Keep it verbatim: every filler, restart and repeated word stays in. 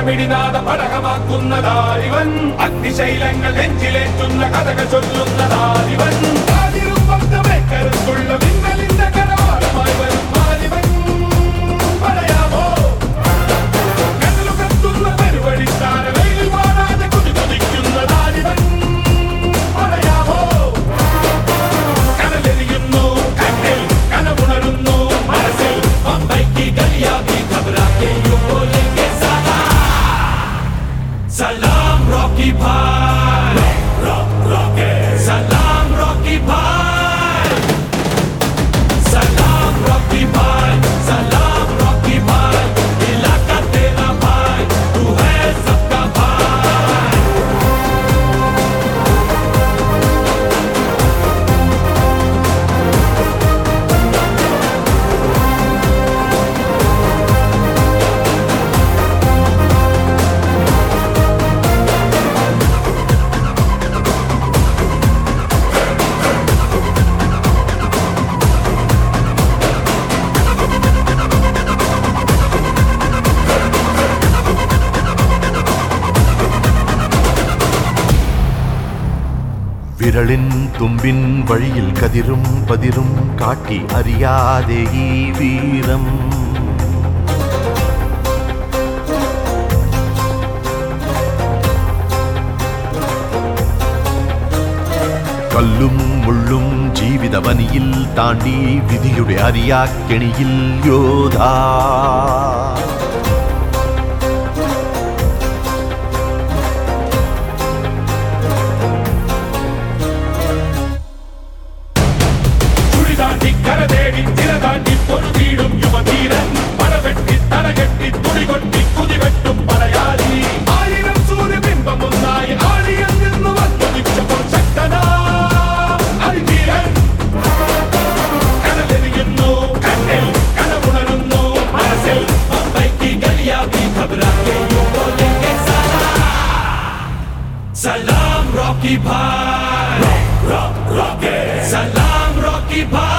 പടമിടിനാഥ പടകമാക്കുന്നതാരിവൻ അഗ്നിശൈലങ്ങൾ നെഞ്ചിലേറ്റുന്ന കഥകൾ ചൊല്ലുന്നതാരിവൻ കരുത്തുള്ള മിന്നലിന്റെ കരവാളമായി വരും മാലിവൻ പറയാമോ കടലുകത്തുന്ന പെരുവഴിത്താര വെയിൽ വാടാതെ കുതി കുതിക്കുന്നതാരിവൻ പറയാമോ കടലെറിയുന്നു കണ്ണിൽ കനവുണരുന്നു മനസ്സിൽ പമ്പയ്ക്ക് ഗലിയാബി ഘബറാക്കെ യോ ബോലെംഗെ സലാം റോക്കി ഭായ് റോക്കി സലാം റോക്കി ഭായ് വിരളിൻ തുമ്പിൻ വഴിയിൽ കതിരും പതിരും കാട്ടി അറിയാതെ ഈ വീരം കല്ലും മുള്ളും ജീവിതവനിയിൽ താണ്ടി വിധിയുടെ അറിയാക്കെണിയിൽ യോധാ കരതേടി തിരതാണ്ടി പൊരുതീടും യുവധീരൻ പടവെട്ടി തലകെട്ടി തുടികൊട്ടി കുതിവെട്ടും പടയാളി ആയിരം സൂര്യബിംബമൊന്നായി ആളിയിൽ നിന്ന് വന്നുദിച്ചപ്പോൾ ശക്തനാ അതിധീരൻ കടലെറിയുന്നു കണ്ണിൽ കനവുണരുന്നു മനസ്സിൽ പമ്പയ്ക്ക് ഗലിയാബി ഘബറാക്കെ യോ ബോലെംഗെ സലാം റോക്കി ഭായ് സലാം റോക്കി ഭായ്